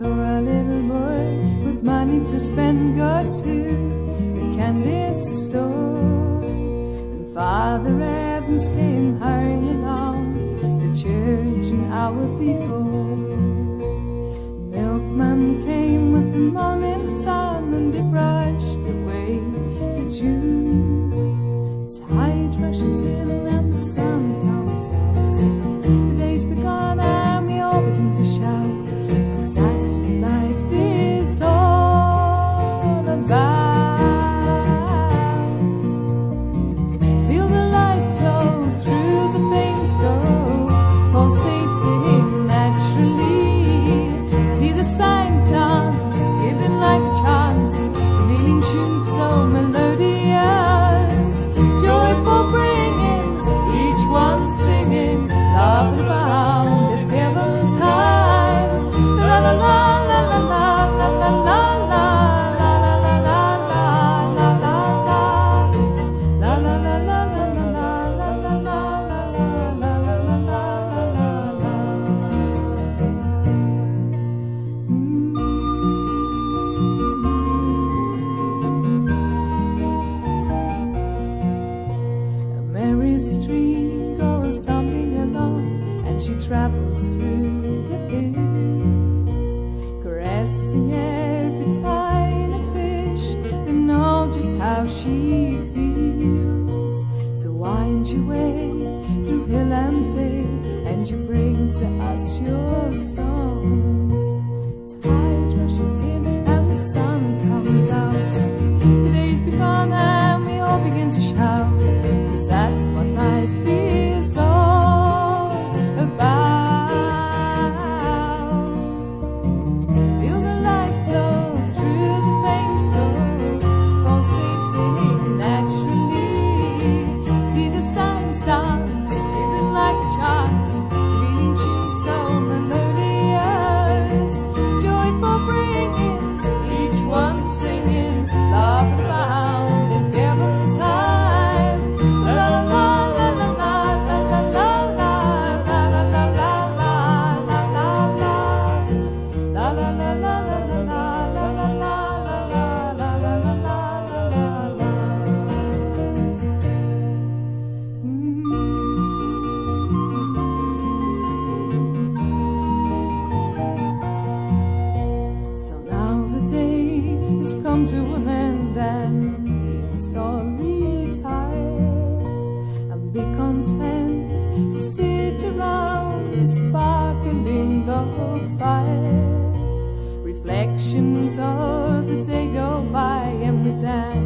saw a little boy with money to spend go to the candy store, and Father Evans came hurrying along to church an hour before. Milkman came with the morning sun, and it brushed away the dew. Tide rushes in and the sun comes out. The day's begun and we all begin to shout, 'cause that's what life is all about. Feel the light flow through the veins, go pulsating naturally. See the signs dance, given like a chance, revealing tunes so melodious, joyful bringing, each one singing, love and bound if given time. La la la la la la la la la la la la la la la la la la la Mary's stream goes tumbling along, and she travels through the hills, caressing every tiny fish. They know just how she feels. So wind your way through hill and dale, and you bring to us your songs. Tide rushes in and the sun comes out. The day's begun and we all begin to shout, 'cause that's what life is all about. Feel the light flow through the veins, go pulsating naturally. See the signs dance, given like a chance, revealing tunes so melodious, joyful bringing, each one singing, love and bound if given time. La la la la la la la la la la la la la la la la la la la So now the day has come to an end, and we must all retire and be content to sit around the sparkling log fire. Reflections of the day go by, and we dance